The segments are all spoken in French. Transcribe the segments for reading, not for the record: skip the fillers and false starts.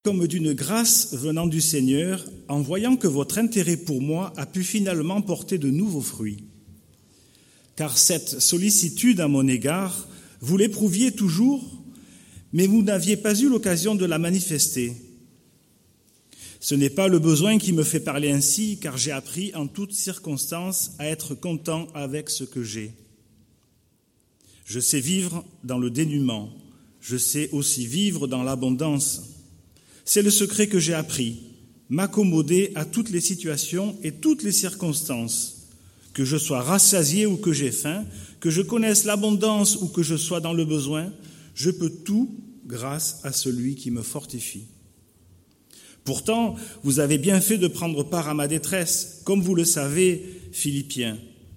Comme d'une grâce venant du Seigneur, en voyant que votre intérêt pour moi a pu finalement porter de nouveaux fruits. Car cette sollicitude à mon égard, vous l'éprouviez toujours, mais vous n'aviez pas eu l'occasion de la manifester. Ce n'est pas le besoin qui me fait parler ainsi, car j'ai appris en toutes circonstances à être content avec ce que j'ai. Je sais vivre dans le dénuement, je sais aussi vivre dans l'abondance. C'est le secret que j'ai appris, m'accommoder à toutes les situations et toutes les circonstances, que je sois rassasié ou que j'ai faim, que je connaisse l'abondance ou que je sois dans le besoin, je peux tout grâce à celui qui me fortifie. Pourtant, vous avez bien fait de prendre part à ma détresse, comme vous le savez, Philippiens.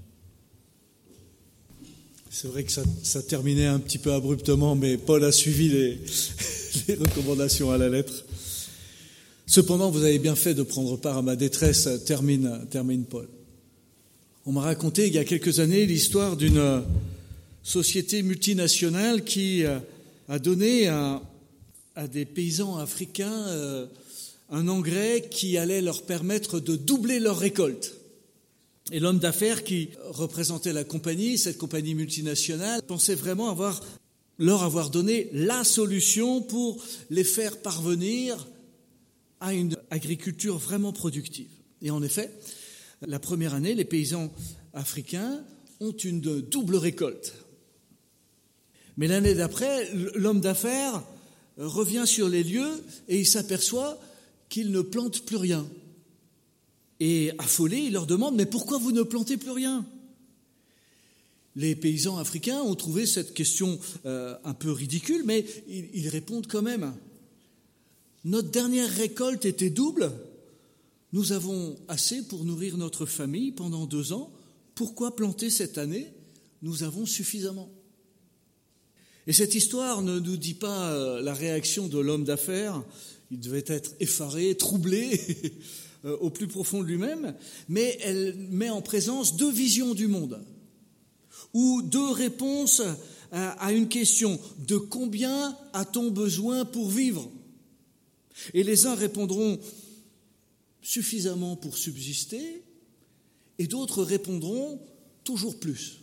C'est vrai que ça terminait un petit peu abruptement, mais Paul a suivi les recommandations à la lettre. Cependant, vous avez bien fait de prendre part à ma détresse, termine Paul. On m'a raconté il y a quelques années l'histoire d'une société multinationale qui a donné à des paysans africains un engrais qui allait leur permettre de doubler leur récolte. Et l'homme d'affaires qui représentait la compagnie, cette compagnie multinationale, pensait vraiment leur avoir donné la solution pour les faire parvenir à une agriculture vraiment productive. Et en effet, la première année, les paysans africains ont une double récolte. Mais l'année d'après, l'homme d'affaires revient sur les lieux et il s'aperçoit qu'il ne plante plus rien. Et affolé, il leur demande « Mais pourquoi vous ne plantez plus rien ?» Les paysans africains ont trouvé cette question un peu ridicule, mais ils répondent quand même. Notre dernière récolte était double. Nous avons assez pour nourrir notre famille pendant 2 ans. Pourquoi planter cette année ? Nous avons suffisamment. Et cette histoire ne nous dit pas la réaction de l'homme d'affaires. Il devait être effaré, troublé au plus profond de lui-même, mais elle met en présence 2 visions du monde, ou 2 réponses à une question: de combien a-t-on besoin pour vivre ? Et les uns répondront suffisamment pour subsister, et d'autres répondront toujours plus.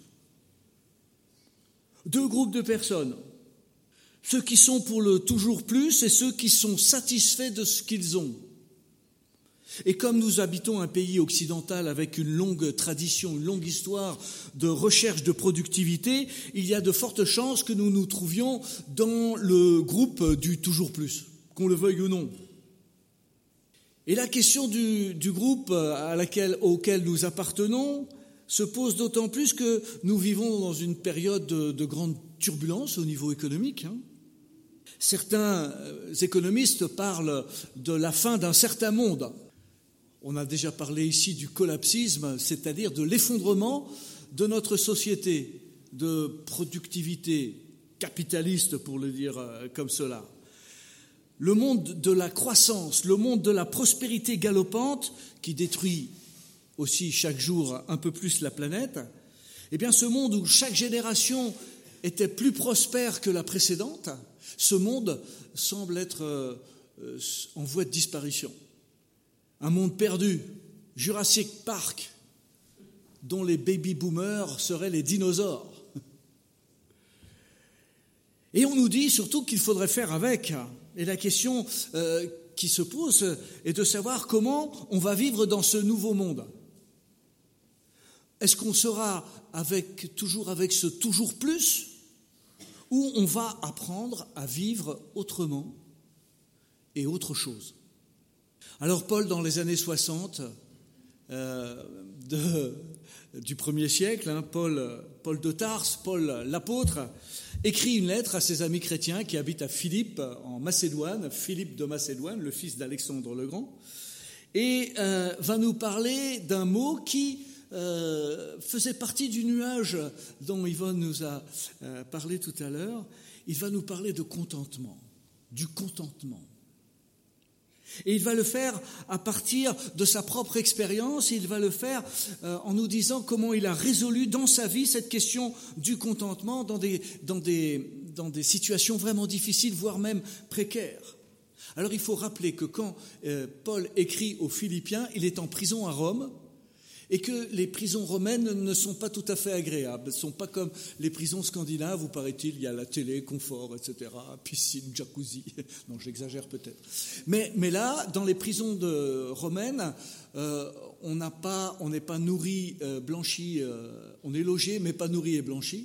2 groupes de personnes, ceux qui sont pour le toujours plus et ceux qui sont satisfaits de ce qu'ils ont. Et comme nous habitons un pays occidental avec une longue tradition, une longue histoire de recherche de productivité, il y a de fortes chances que nous nous trouvions dans le groupe du toujours plus, qu'on le veuille ou non. Et la question du groupe auquel nous appartenons se pose d'autant plus que nous vivons dans une période de grande turbulence au niveau économique. Certains économistes parlent de la fin d'un certain monde. On a déjà parlé ici du collapsisme, c'est-à-dire de l'effondrement de notre société de productivité capitaliste, pour le dire comme cela. Le monde de la croissance, le monde de la prospérité galopante, qui détruit aussi chaque jour un peu plus la planète, eh bien ce monde où chaque génération était plus prospère que la précédente, ce monde semble être en voie de disparition. Un monde perdu, Jurassic Park, dont les baby-boomers seraient les dinosaures. Et on nous dit surtout qu'il faudrait faire avec. Et la question qui se pose est de savoir comment on va vivre dans ce nouveau monde. Est-ce qu'on sera toujours avec ce toujours plus, ou on va apprendre à vivre autrement et autre chose ? Alors Paul, dans les années 60 du 1er siècle, Paul de Tarse, Paul l'apôtre, écrit une lettre à ses amis chrétiens qui habitent à Philippe, en Macédoine, Philippe de Macédoine, le fils d'Alexandre le Grand, et va nous parler d'un mot qui faisait partie du nuage dont Yvonne nous a parlé tout à l'heure. Il va nous parler de contentement, du contentement. Et il va le faire à partir de sa propre expérience, il va le faire en nous disant comment il a résolu dans sa vie cette question du contentement dans des situations vraiment difficiles, voire même précaires. Alors il faut rappeler que quand Paul écrit aux Philippiens, il est en prison à Rome, et que les prisons romaines ne sont pas tout à fait agréables. Elles ne sont pas comme les prisons scandinaves où, paraît-il, il y a la télé, confort, etc., piscine, jacuzzi. Non, j'exagère peut-être. Mais là, dans les prisons romaines, on n'est pas nourri, blanchi, on est logé, mais pas nourri et blanchi.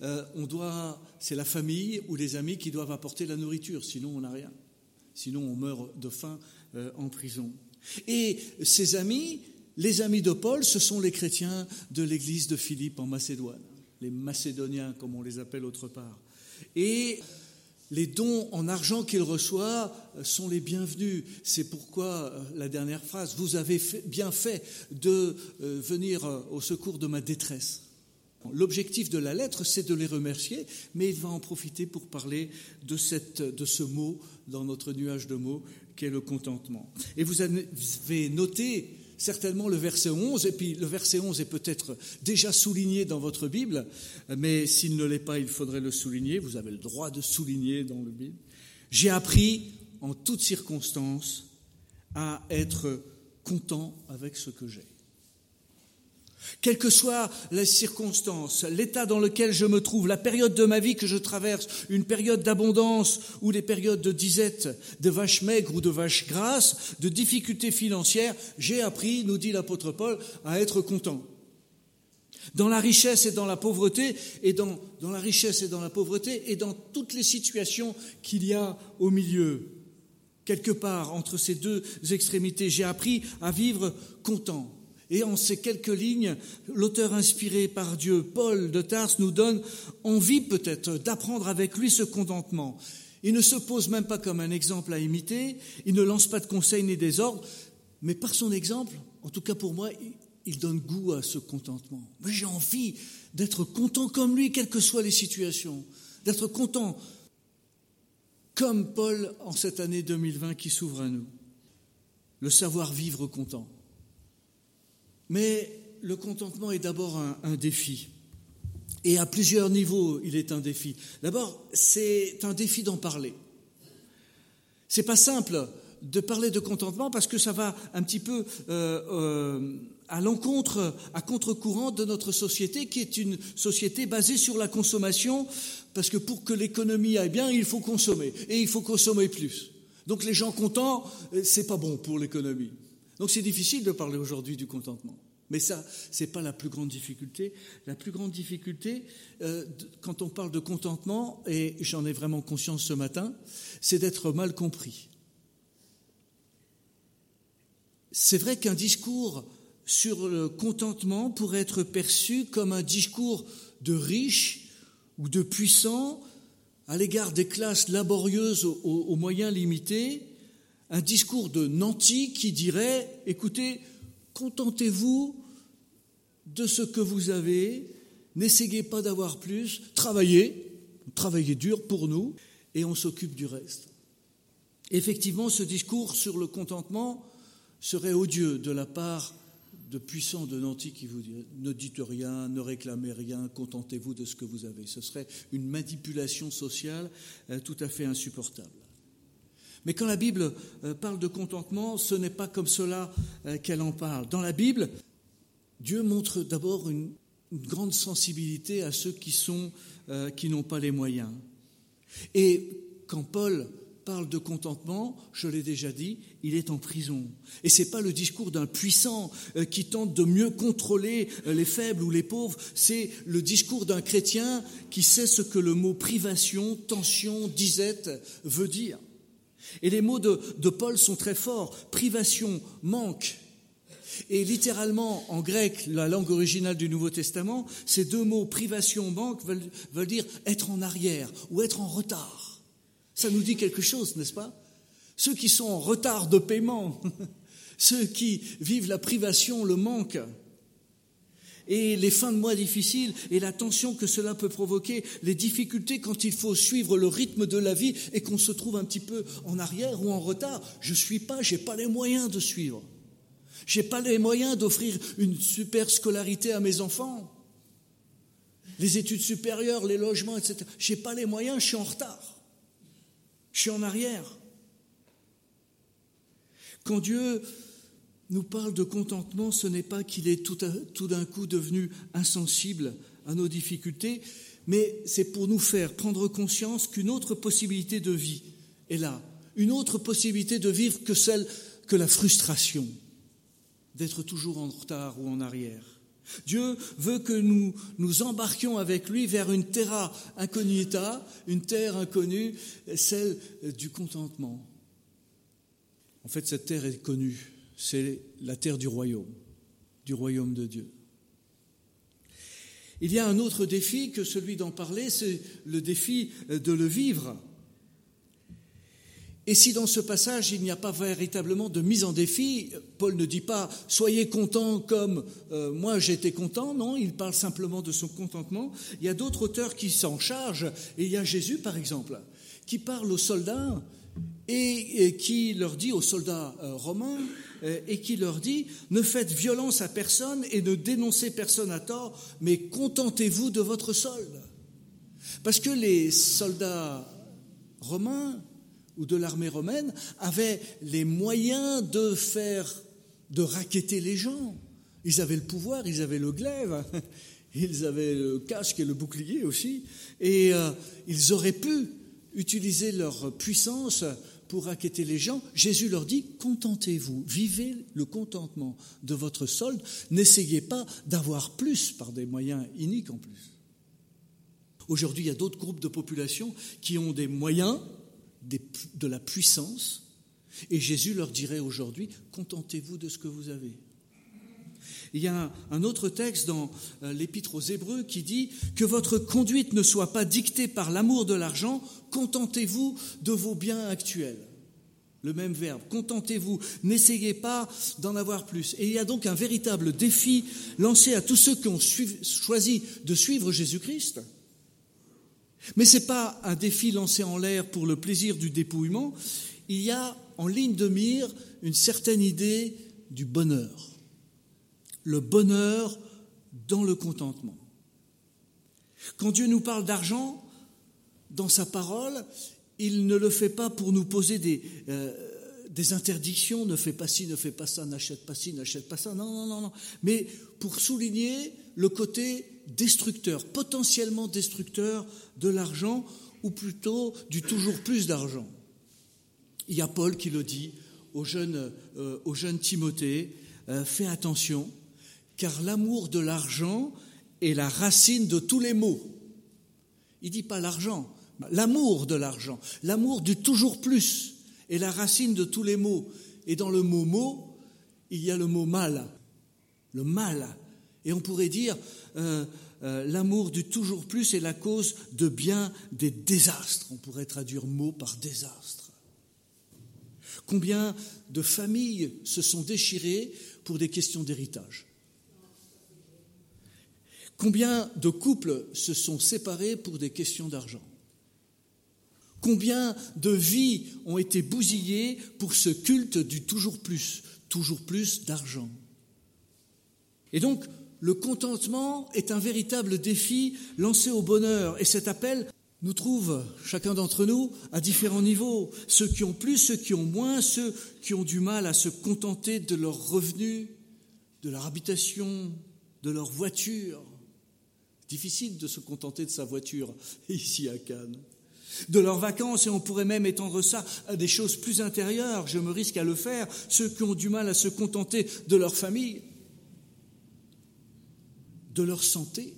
C'est la famille ou les amis qui doivent apporter la nourriture, sinon on n'a rien. Sinon on meurt de faim en prison. Et ces amis... Les amis de Paul, ce sont les chrétiens de l'église de Philippe en Macédoine, les Macédoniens comme on les appelle autre part. Et les dons en argent qu'il reçoit sont les bienvenus. C'est pourquoi la dernière phrase, vous avez bien fait de venir au secours de ma détresse. L'objectif de la lettre, c'est de les remercier, mais il va en profiter pour parler de ce mot dans notre nuage de mots qu'est le contentement. Et vous avez noté certainement le verset 11, et puis le verset 11 est peut-être déjà souligné dans votre Bible, mais s'il ne l'est pas, il faudrait le souligner. Vous avez le droit de souligner dans le Bible. J'ai appris en toutes circonstances à être content avec ce que j'ai. Quelles que soient les circonstances, l'état dans lequel je me trouve, la période de ma vie que je traverse, une période d'abondance ou des périodes de disette, de vaches maigres ou de vaches grasses, de difficultés financières, j'ai appris, nous dit l'apôtre Paul, à être content. Dans la richesse et dans la pauvreté, et dans la richesse et dans la pauvreté, et dans toutes les situations qu'il y a au milieu. Quelque part entre ces deux extrémités, j'ai appris à vivre content. Et en ces quelques lignes, l'auteur inspiré par Dieu, Paul de Tarse, nous donne envie peut-être d'apprendre avec lui ce contentement. Il ne se pose même pas comme un exemple à imiter, il ne lance pas de conseils ni des ordres, mais par son exemple, en tout cas pour moi, il donne goût à ce contentement. Mais j'ai envie d'être content comme lui, quelles que soient les situations, d'être content comme Paul en cette année 2020 qui s'ouvre à nous. Le savoir vivre content. Mais le contentement est d'abord un défi. Et à plusieurs niveaux, il est un défi. D'abord, c'est un défi d'en parler. C'est pas simple de parler de contentement parce que ça va un petit peu à contre-courant de notre société qui est une société basée sur la consommation parce que pour que l'économie aille bien, il faut consommer. Et il faut consommer plus. Donc les gens contents, c'est pas bon pour l'économie. Donc c'est difficile de parler aujourd'hui du contentement. Mais ça, c'est pas la plus grande difficulté. La plus grande difficulté, quand on parle de contentement, et j'en ai vraiment conscience ce matin, c'est d'être mal compris. C'est vrai qu'un discours sur le contentement pourrait être perçu comme un discours de riches ou de puissants à l'égard des classes laborieuses aux moyens limités, un discours de nantis qui dirait « Écoutez, contentez-vous de ce que vous avez, n'essayez pas d'avoir plus, travaillez dur pour nous et on s'occupe du reste. » Effectivement, ce discours sur le contentement serait odieux de la part de puissants de nantis qui vous diraient « Ne dites rien, ne réclamez rien, contentez-vous de ce que vous avez ». Ce serait une manipulation sociale tout à fait insupportable. Mais quand la Bible parle de contentement, ce n'est pas comme cela qu'elle en parle. Dans la Bible, Dieu montre d'abord une grande sensibilité à ceux qui n'ont pas les moyens. Et quand Paul parle de contentement, je l'ai déjà dit, il est en prison. Et ce n'est pas le discours d'un puissant qui tente de mieux contrôler les faibles ou les pauvres, c'est le discours d'un chrétien qui sait ce que le mot privation, tension, disette veut dire. Et les mots de Paul sont très forts. Privation, manque. Et littéralement, en grec, la langue originale du Nouveau Testament, ces deux mots, privation, manque, veulent dire être en arrière ou être en retard. Ça nous dit quelque chose, n'est-ce pas ? Ceux qui sont en retard de paiement, ceux qui vivent la privation, le manque, et les fins de mois difficiles et la tension que cela peut provoquer, les difficultés quand il faut suivre le rythme de la vie et qu'on se trouve un petit peu en arrière ou en retard. J'ai pas les moyens de suivre. J'ai pas les moyens d'offrir une super scolarité à mes enfants. Les études supérieures, les logements, etc. J'ai pas les moyens, je suis en retard. Je suis en arrière. Quand Dieu nous parle de contentement, ce n'est pas qu'il est tout d'un coup devenu insensible à nos difficultés, mais c'est pour nous faire prendre conscience qu'une autre possibilité de vie est là, une autre possibilité de vivre que la frustration, d'être toujours en retard ou en arrière. Dieu veut que nous nous embarquions avec lui vers une terra incognita, une terre inconnue, celle du contentement. En fait, cette terre est connue, c'est la terre du royaume de Dieu. Il y a un autre défi que celui d'en parler, c'est le défi de le vivre. Et si dans ce passage, il n'y a pas véritablement de mise en défi, Paul ne dit pas « soyez contents comme moi j'étais content », non, il parle simplement de son contentement. Il y a d'autres auteurs qui s'en chargent, et il y a Jésus par exemple, qui parle aux soldats et qui leur dit aux soldats romains, et qui leur dit « ne faites violence à personne et ne dénoncez personne à tort, mais contentez-vous de votre solde ». Parce que les soldats romains ou de l'armée romaine avaient les moyens de racketter les gens. Ils avaient le pouvoir, ils avaient le glaive, ils avaient le casque et le bouclier aussi, et ils auraient pu utiliser leur puissance pour racketter les gens. Jésus leur dit « contentez-vous, vivez le contentement de votre solde, n'essayez pas d'avoir plus par des moyens iniques en plus ». Aujourd'hui, il y a d'autres groupes de population qui ont des moyens, de la puissance, et Jésus leur dirait aujourd'hui « contentez-vous de ce que vous avez ». Il y a un autre texte dans l'Épître aux Hébreux qui dit « que votre conduite ne soit pas dictée par l'amour de l'argent, contentez-vous de vos biens actuels ». Le même verbe, contentez-vous, n'essayez pas d'en avoir plus. Et il y a donc un véritable défi lancé à tous ceux qui ont choisi de suivre Jésus-Christ. Mais ce n'est pas un défi lancé en l'air pour le plaisir du dépouillement. Il y a en ligne de mire une certaine idée du bonheur. Le bonheur dans le contentement. Quand Dieu nous parle d'argent, dans sa parole, il ne le fait pas pour nous poser des interdictions, ne fais pas ci, ne fais pas ça, n'achète pas ci, n'achète pas ça, non. Mais pour souligner le côté destructeur, potentiellement destructeur de l'argent, ou plutôt du toujours plus d'argent. Il y a Paul qui le dit au jeune Timothée, fais attention, car l'amour de l'argent est la racine de tous les maux. Il ne dit pas l'argent, l'amour de l'argent, l'amour du toujours plus est la racine de tous les maux. Et dans le mot « mot », il y a le mot « mal », le mal. Et on pourrait dire l'amour du toujours plus est la cause de bien des désastres. On pourrait traduire mot par désastre. Combien de familles se sont déchirées pour des questions d'héritage? Combien de couples se sont séparés pour des questions d'argent? Combien de vies ont été bousillées pour ce culte du toujours plus d'argent? Et donc, le contentement est un véritable défi lancé au bonheur. Et cet appel nous trouve, chacun d'entre nous, à différents niveaux. Ceux qui ont plus, ceux qui ont moins, ceux qui ont du mal à se contenter de leurs revenus, de leur habitation, de leur voiture. Difficile de se contenter de sa voiture ici à Cannes. De leurs vacances, et on pourrait même étendre ça à des choses plus intérieures, je me risque à le faire, ceux qui ont du mal à se contenter de leur famille, de leur santé,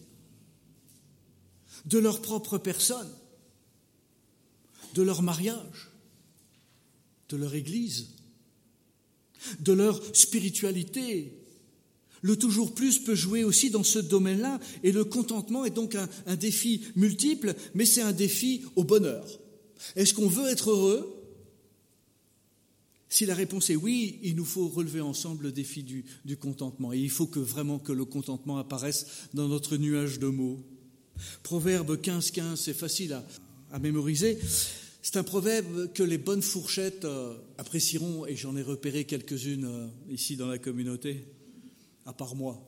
de leur propre personne, de leur mariage, de leur église, de leur spiritualité. Le toujours plus peut jouer aussi dans ce domaine-là, et le contentement est donc un défi multiple, mais c'est un défi au bonheur. Est-ce qu'on veut être heureux? Si la réponse est oui, il nous faut relever ensemble le défi du contentement, et il faut vraiment que le contentement apparaisse dans notre nuage de mots. Proverbe 15:15, c'est facile à mémoriser. C'est un proverbe que les bonnes fourchettes apprécieront, et j'en ai repéré quelques-unes ici dans la communauté. À part moi.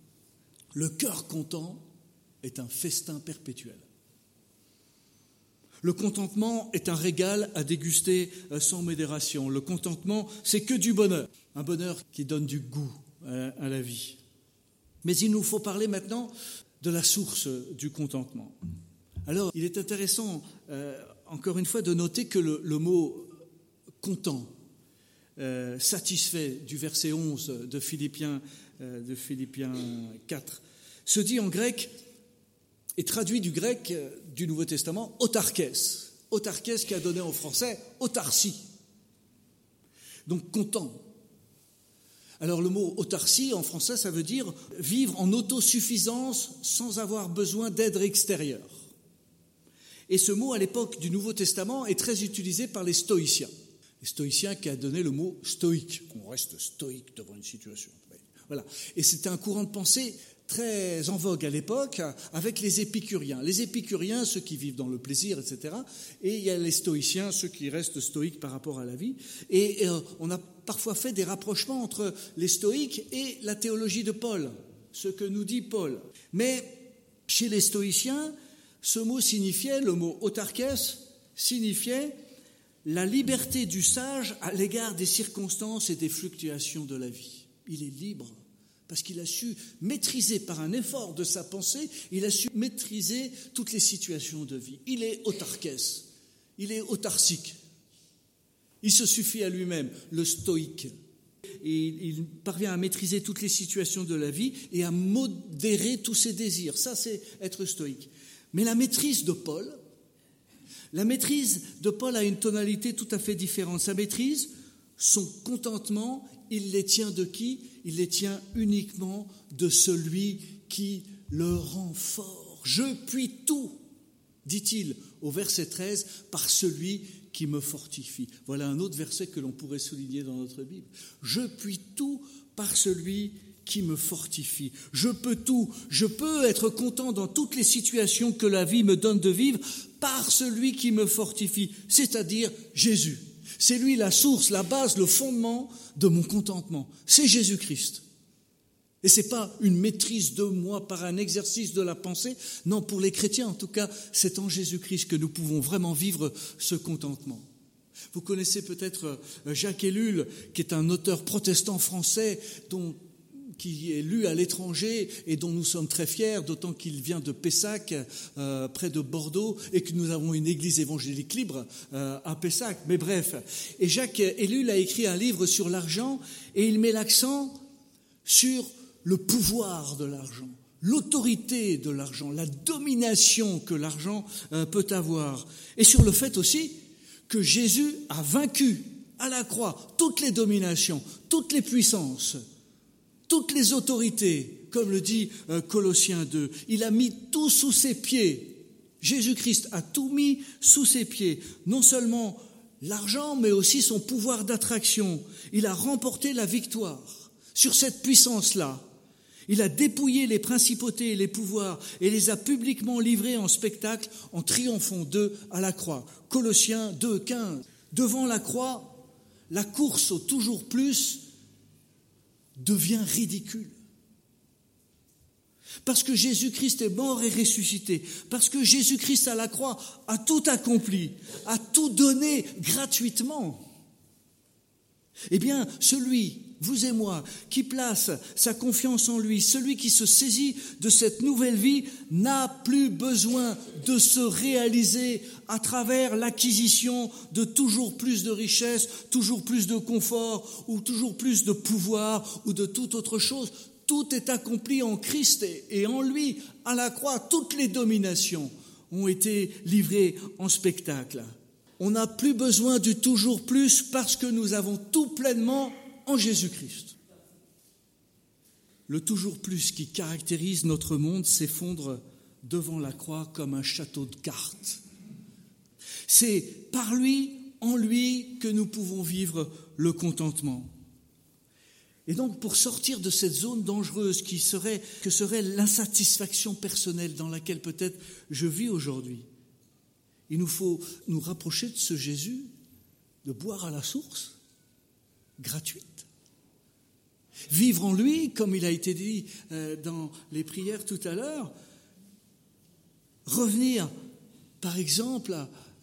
Le cœur content est un festin perpétuel. Le contentement est un régal à déguster sans modération. Le contentement, c'est que du bonheur, un bonheur qui donne du goût à la vie. Mais il nous faut parler maintenant de la source du contentement. Alors, il est intéressant, encore une fois, de noter que le mot « content », satisfait du verset 11 de Philippiens 4, se dit en grec et traduit du grec du Nouveau Testament autarkès. Autarkès qui a donné en français autarcie. Donc content. Alors le mot autarcie en français, ça veut dire vivre en autosuffisance sans avoir besoin d'aide extérieure. Et ce mot à l'époque du Nouveau Testament est très utilisé par les stoïciens. Les stoïciens qui a donné le mot stoïque. On reste stoïque devant une situation. Voilà. Et c'était un courant de pensée très en vogue à l'époque avec les épicuriens. Les épicuriens, ceux qui vivent dans le plaisir, etc. Et il y a les stoïciens, ceux qui restent stoïques par rapport à la vie. Et on a parfois fait des rapprochements entre les stoïques et la théologie de Paul, ce que nous dit Paul. Mais chez les stoïciens, ce mot signifiait, le mot autarkès signifiait la liberté du sage à l'égard des circonstances et des fluctuations de la vie. Il est libre parce qu'il a su maîtriser par un effort de sa pensée, il a su maîtriser toutes les situations de vie. Il est autarkès, il est autarcique. Il se suffit à lui-même, le stoïque. Et il parvient à maîtriser toutes les situations de la vie et à modérer tous ses désirs. Ça, c'est être stoïque. Mais la maîtrise de Paul a une tonalité tout à fait différente. Sa maîtrise, son contentement, il les tient de qui ? Il les tient uniquement de celui qui le rend fort. Je puis tout, dit-il au verset 13, par celui qui me fortifie. Voilà un autre verset que l'on pourrait souligner dans notre Bible. Je puis tout par celui qui me fortifie. Je peux tout, je peux être content dans toutes les situations que la vie me donne de vivre par celui qui me fortifie, c'est-à-dire Jésus. C'est lui la source, la base, le fondement de mon contentement. C'est Jésus-Christ. Et ce n'est pas une maîtrise de moi par un exercice de la pensée. Non, pour les chrétiens, en tout cas, c'est en Jésus-Christ que nous pouvons vraiment vivre ce contentement. Vous connaissez peut-être Jacques Ellul, qui est un auteur protestant français qui est lu à l'étranger et dont nous sommes très fiers, d'autant qu'il vient de Pessac, près de Bordeaux, et que nous avons une église évangélique libre à Pessac. Mais bref, et Jacques Ellul a écrit un livre sur l'argent, et il met l'accent sur le pouvoir de l'argent, l'autorité de l'argent, la domination que l'argent peut avoir, et sur le fait aussi que Jésus a vaincu à la croix toutes les dominations, toutes les puissances, toutes les autorités, comme le dit Colossiens 2. Il a mis tout sous ses pieds. Jésus-Christ a tout mis sous ses pieds. Non seulement l'argent, mais aussi son pouvoir d'attraction. Il a remporté la victoire sur cette puissance-là. Il a dépouillé les principautés et les pouvoirs et les a publiquement livrés en spectacle en triomphant d'eux à la croix. Colossiens 2, 15. Devant la croix, la course au toujours plus devient ridicule. Parce que Jésus-Christ est mort et ressuscité, parce que Jésus-Christ à la croix a tout accompli, a tout donné gratuitement. Eh bien, celui, vous et moi, qui place sa confiance en lui, celui qui se saisit de cette nouvelle vie, n'a plus besoin de se réaliser à travers l'acquisition de toujours plus de richesses, toujours plus de confort, ou toujours plus de pouvoir, ou de toute autre chose. Tout est accompli en Christ et en lui, à la croix. Toutes les dominations ont été livrées en spectacle. On n'a plus besoin du toujours plus parce que nous avons tout pleinement en Jésus-Christ. Le toujours plus qui caractérise notre monde s'effondre devant la croix comme un château de cartes. C'est par lui, en lui, que nous pouvons vivre le contentement. Et donc, pour sortir de cette zone dangereuse que serait l'insatisfaction personnelle dans laquelle peut-être je vis aujourd'hui, il nous faut nous rapprocher de ce Jésus, de boire à la source, gratuite. Vivre en lui, comme il a été dit dans les prières tout à l'heure. Revenir, par exemple,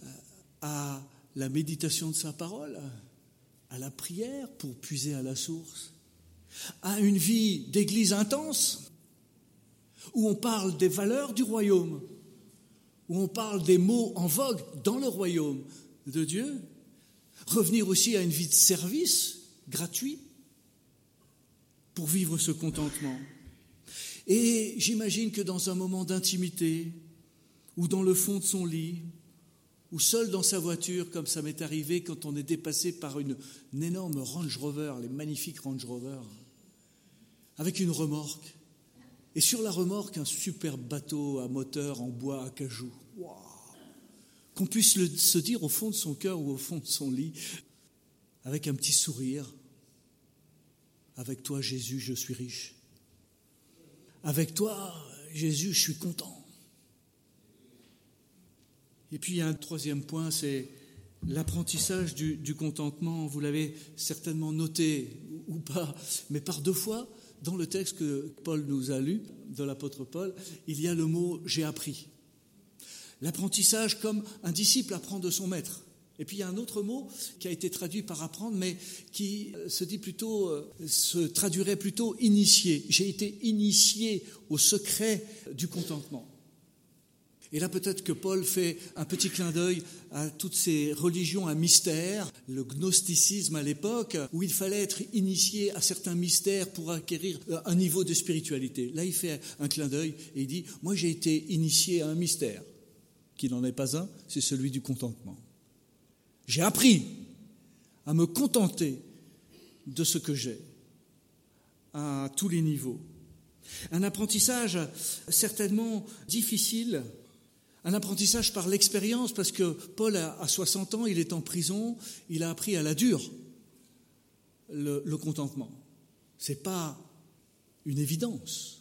à la méditation de sa parole, à la prière pour puiser à la source, à une vie d'église intense, où on parle des valeurs du royaume, où on parle des mots en vogue dans le royaume de Dieu, revenir aussi à une vie de service gratuit pour vivre ce contentement. Et j'imagine que dans un moment d'intimité, ou dans le fond de son lit, ou seul dans sa voiture, comme ça m'est arrivé quand on est dépassé par une énorme Range Rover, les magnifiques Range Rover, avec une remorque. Et sur la remorque, un superbe bateau à moteur en bois, à cajou. Wow. Qu'on puisse se dire au fond de son cœur ou au fond de son lit, avec un petit sourire, avec toi, Jésus, je suis riche. Avec toi, Jésus, je suis content. Et puis il y a un troisième point, c'est l'apprentissage du contentement. Vous l'avez certainement noté ou pas, mais par 2 fois, dans le texte que Paul nous a lu, de l'apôtre Paul, il y a le mot « j'ai appris ». L'apprentissage comme un disciple apprend de son maître. Et puis il y a un autre mot qui a été traduit par apprendre, mais qui se traduirait plutôt initié. J'ai été initié au secret du contentement. Et là, peut-être que Paul fait un petit clin d'œil à toutes ces religions à mystère, le gnosticisme à l'époque, où il fallait être initié à certains mystères pour acquérir un niveau de spiritualité. Là, il fait un clin d'œil et il dit « Moi, j'ai été initié à un mystère, qui n'en est pas un, c'est celui du contentement. J'ai appris à me contenter de ce que j'ai, à tous les niveaux. » Un apprentissage certainement difficile, un apprentissage par l'expérience, parce que Paul a 60 ans, il est en prison, il a appris à la dure le contentement. Ce n'est pas une évidence.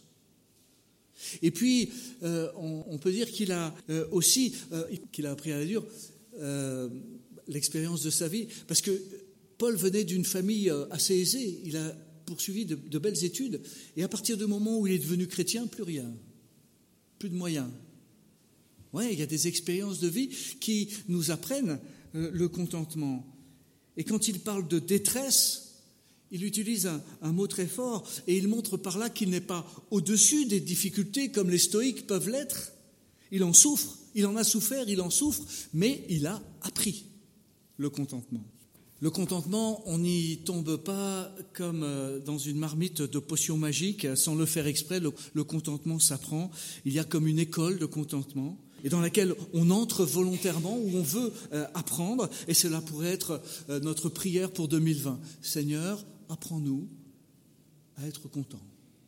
Et puis, on peut dire qu'il a aussi qu'il a appris à la dure l'expérience de sa vie, parce que Paul venait d'une famille assez aisée, il a poursuivi de belles études, et à partir du moment où il est devenu chrétien, plus rien, plus de moyens. Oui, il y a des expériences de vie qui nous apprennent le contentement. Et quand il parle de détresse, il utilise un mot très fort et il montre par là qu'il n'est pas au-dessus des difficultés comme les stoïques peuvent l'être. Il en souffre, il en a souffert, il en souffre, mais il a appris le contentement. Le contentement, on n'y tombe pas comme dans une marmite de potions magiques, sans le faire exprès, le contentement s'apprend. Il y a comme une école de contentement, et dans laquelle on entre volontairement, où on veut apprendre, et cela pourrait être notre prière pour 2020. Seigneur, apprends-nous à être contents.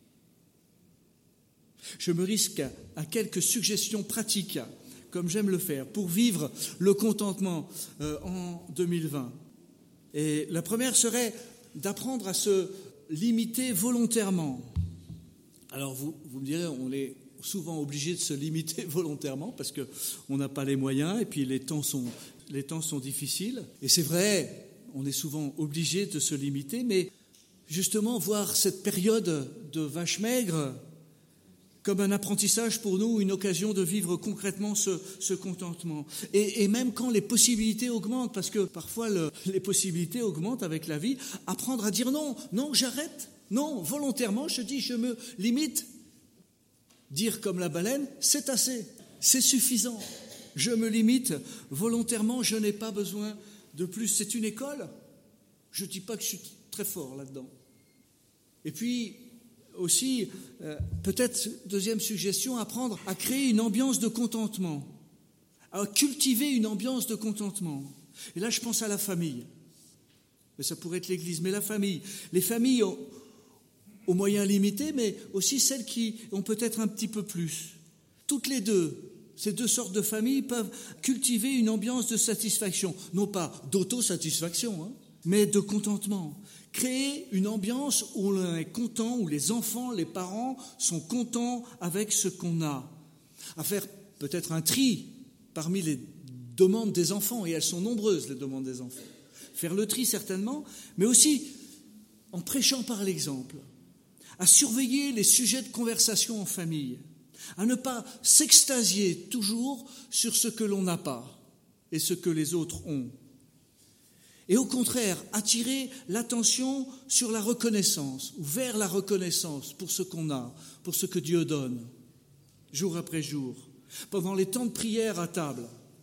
Je me risque à quelques suggestions pratiques, comme j'aime le faire, pour vivre le contentement en 2020. Et la première serait d'apprendre à se limiter volontairement. Alors vous me direz, on est souvent obligé de se limiter volontairement parce qu'on n'a pas les moyens et puis les temps sont difficiles. Et c'est vrai, on est souvent obligé de se limiter, mais justement voir cette période de vache maigre comme un apprentissage pour nous, une occasion de vivre concrètement ce contentement. Et même quand les possibilités augmentent, parce que parfois les possibilités augmentent avec la vie, apprendre à dire non, j'arrête, non, volontairement, je dis, je me limite. Dire comme la baleine, c'est assez, c'est suffisant. Je me limite volontairement, je n'ai pas besoin de plus. C'est une école. Je ne dis pas que je suis très fort là-dedans. Et puis, aussi, peut-être, deuxième suggestion, apprendre à créer une ambiance de contentement, à cultiver une ambiance de contentement. Et là, je pense à la famille. Mais ça pourrait être l'Église, mais la famille. Les familles aux moyens limités, mais aussi celles qui ont peut-être un petit peu plus. Toutes les deux, ces deux sortes de familles peuvent cultiver une ambiance de satisfaction, non pas d'autosatisfaction, mais de contentement. Créer une ambiance où on est content, où les enfants, les parents sont contents avec ce qu'on a. À faire peut-être un tri parmi les demandes des enfants, et elles sont nombreuses, les demandes des enfants. Faire le tri certainement, mais aussi en prêchant par l'exemple, à surveiller les sujets de conversation en famille, à ne pas s'extasier toujours sur ce que l'on n'a pas. et ce que les autres ont. Et au contraire, attirer l'attention sur la reconnaissance, ou vers la reconnaissance pour ce qu'on a, pour ce que Dieu donne, jour après jour. Pendant les temps de prière à table,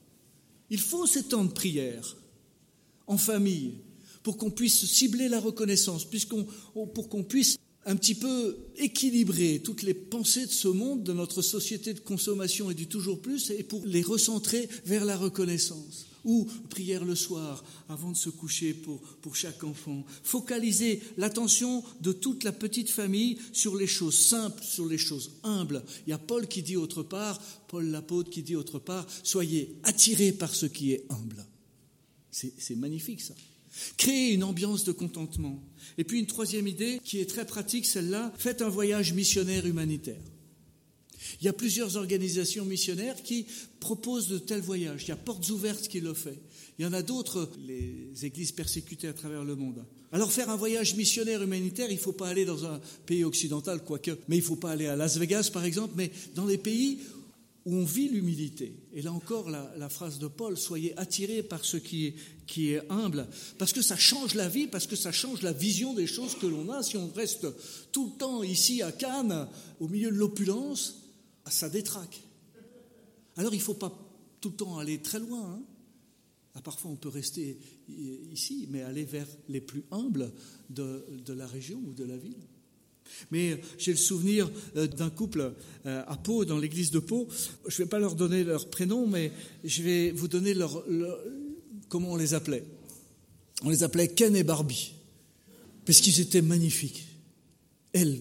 il faut ces temps de prière en famille pour qu'on puisse cibler la reconnaissance, pour qu'on puisse un petit peu équilibrer toutes les pensées de ce monde, de notre société de consommation et du toujours plus, et pour les recentrer vers la reconnaissance. Ou prière le soir, avant de se coucher pour chaque enfant. Focaliser l'attention de toute la petite famille sur les choses simples, sur les choses humbles. Il y a Paul qui dit autre part, Paul l'apôtre qui dit autre part, soyez attirés par ce qui est humble. C'est magnifique ça. Créer une ambiance de contentement. Et puis une troisième idée qui est très pratique, celle-là, faites un voyage missionnaire humanitaire. Il y a plusieurs organisations missionnaires qui proposent de tels voyages. Il y a Portes Ouvertes qui le fait. Il y en a d'autres, les églises persécutées à travers le monde. Alors faire un voyage missionnaire humanitaire, il ne faut pas aller dans un pays occidental, quoique, mais il ne faut pas aller à Las Vegas par exemple, mais dans les pays où on vit l'humilité. Et là encore, la phrase de Paul, soyez attirés par ce qui est humble, parce que ça change la vie, parce que ça change la vision des choses que l'on a. Si on reste tout le temps ici à Cannes, au milieu de l'opulence, ça détraque. Alors il ne faut pas tout le temps aller très loin. Parfois on peut rester ici, mais aller vers les plus humbles de la région ou de la ville. Mais j'ai le souvenir d'un couple à Pau, dans l'église de Pau. Je ne vais pas leur donner leur prénom, mais je vais vous donner comment on les appelait. On les appelait Ken et Barbie, parce qu'ils étaient magnifiques. Elle,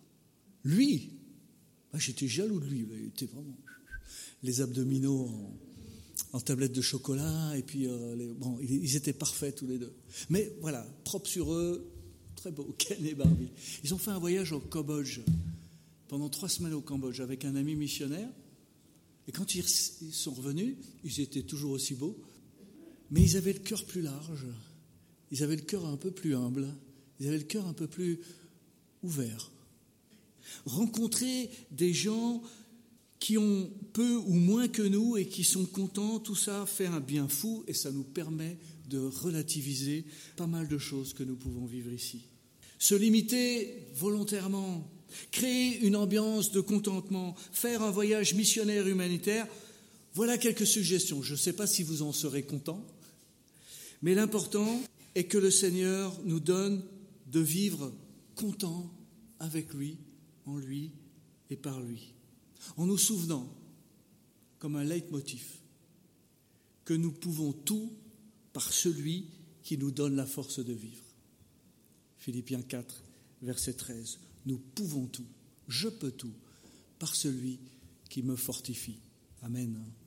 lui, j'étais jaloux de lui. Il était vraiment les abdominaux en tablette de chocolat, et puis ils étaient parfaits tous les deux. Mais voilà, propre sur eux, très beau, Ken et Barbie. Ils ont fait un voyage au Cambodge, pendant 3 semaines au Cambodge, avec un ami missionnaire. Et quand ils sont revenus, ils étaient toujours aussi beaux, mais ils avaient le cœur plus large, ils avaient le cœur un peu plus humble, ils avaient le cœur un peu plus ouvert. Rencontrer des gens qui ont peu ou moins que nous et qui sont contents, tout ça fait un bien fou et ça nous permet de relativiser pas mal de choses que nous pouvons vivre ici. Se limiter volontairement, créer une ambiance de contentement, faire un voyage missionnaire humanitaire, voilà quelques suggestions. Je ne sais pas si vous en serez contents, mais l'important est que le Seigneur nous donne de vivre content avec lui, en lui et par lui, en nous souvenant, comme un leitmotiv, que nous pouvons tout par celui qui nous donne la force de vivre. Philippiens 4, verset 13. Nous pouvons tout, je peux tout, par celui qui me fortifie. Amen.